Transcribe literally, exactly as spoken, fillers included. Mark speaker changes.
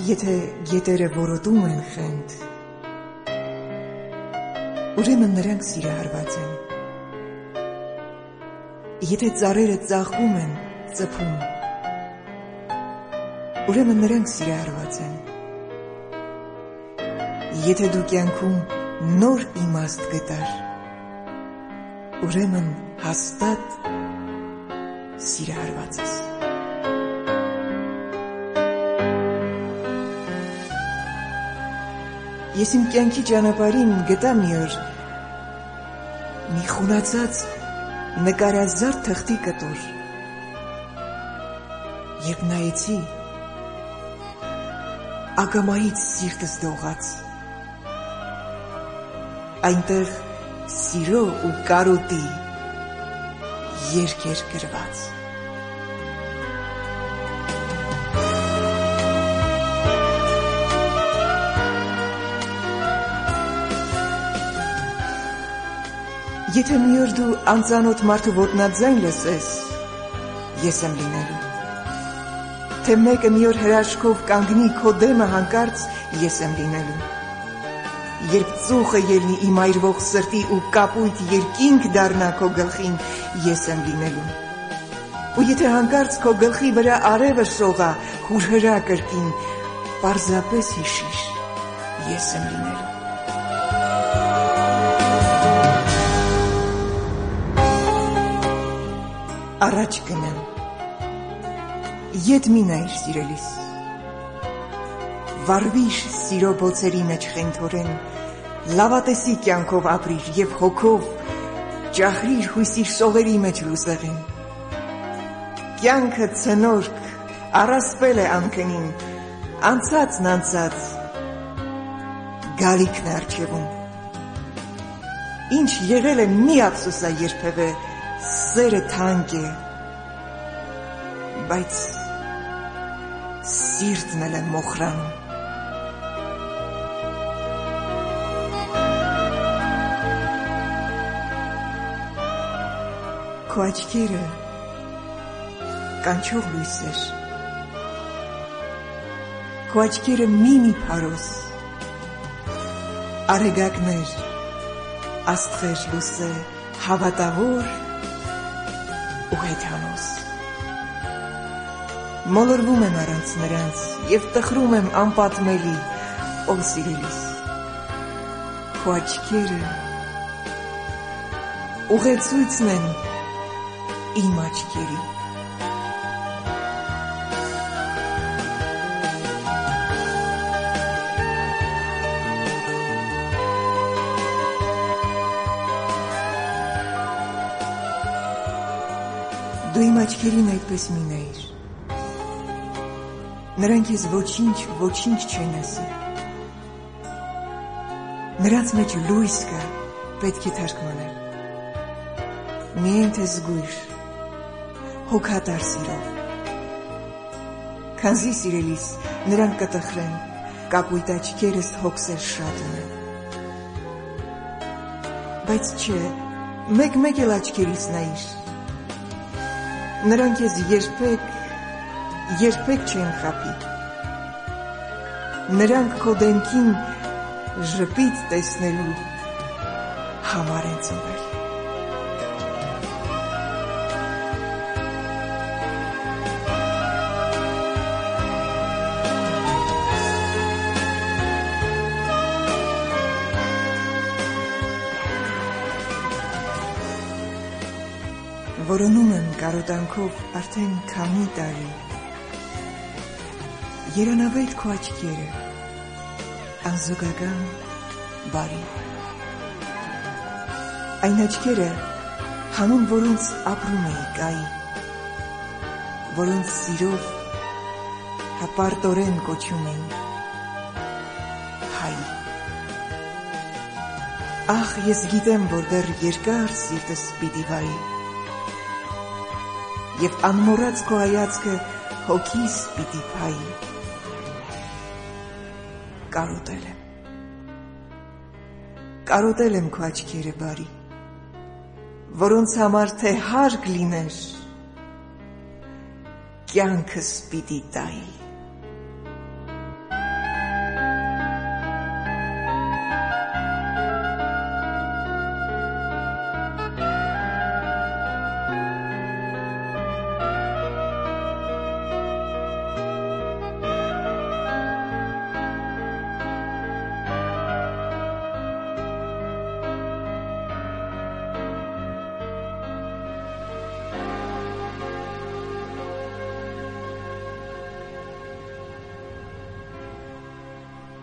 Speaker 1: Եթե գետերը որոտում են խենթ, ուրեմն նրանք սիրահարված են։ Եթե ծառերը ծաղկում են ծփում, ուրեմն նրանք սիրահարված են։ Եթե դու կյանքում նոր իմաստ գտար, ուրեմն հաստատ սիրահարված ես։ Ես իմ կյանքի ճանապարհին գտա մի օր մի խունացած նկարազարդ թղթի կտոր։ Երբ նայեցի, ակամայից սիրտս դողաց։ Այնտեղ սիրո ու կարոտի երգ էր գրված։ Եթե մի օր դու անծանոթ մարդու ոտնաձայն լսես, ես եմ լինելու։ Թե մեկը մի օր հրաշքով կանգնի քո դեմը հանկարծ, ես եմ լինելու։ Երբ ծուխը ելնի իմ այրվող սրտի ու կապույտ երկինք դառնա քո գլխին, ես եմ լինելու։ Ու եթե հանկարծ քո գլխի վրա արևը շողա, հուրհրա կրկին, պարզապես հիշիր, ես եմ լինելու։ Առաջ գնեմ, ետ մի նայր սիրելիս, վարվիր սիրո բոցերի մեջ խենթորեն, լավատեսի կյանքով ապրիր և հոգով ճախրիր հույսիր սողերի մեջ լուսեղին։ Կյանքը ցնորք, առասպել է անքնին, անցածն անցած, գալիքն է առջևում։ Ինչ եղել է մի ափսոսա երբևէ, սերը թանկ է, բայց սիրտն էլ է մոխրանում։ Քո աչքերը կանչող լույսեր, քո աչքերը մի-մի փարոս, արեգակներ, աստղեր լուսե, հավատավոր ու հեթանոս։ Մոլորվում եմ առանց նրանց և տխրում եմ անպատմելի, ով սիրելիս, քո աչքերը ուղեցույցն են իմ աչքերի։ Դու իմ աչքերին այդպես մի նայիր, նրանք ես ոչինչ, ոչինչ չեն ասի։ Նրանց մեջ լույս կա, պետք է թարգմանել։ Միայն թե զգույշ, հոգատար սիրով։ Քանզի սիրելիս, նրանք կտխրեն, կապույտ աչքերս հոգսեր շատ ունեն։ Բայց չէ, մեկ-մեկ էլ աչքերից նայիր։ Նրանք ես երբեք, երբեք չեն խաբի։ Նրանք քո դեմքին ժպիտ տեսնելու համար են ծնվել։ Որոնում եմ կարոտանքով արդեն քանի տարի, երանավետ քո աչքերը, անզուգական բարի։ Այն աչքերը, հանուն որոնց ապրում էի կայի, որոնց սիրով հպարտորեն կոչում էին հայ։ Ախ, ես գիտեմ, որ դեռ երկար սիրտս պիտի վայի, և անմոռաց քո հայացքը հոգիս պիտի փայի։ Կարոտել եմ, կարոտել եմ քո աչքերը բարի, որոնց համար թե հարկ լիներ, կյանքս պիտի տայի։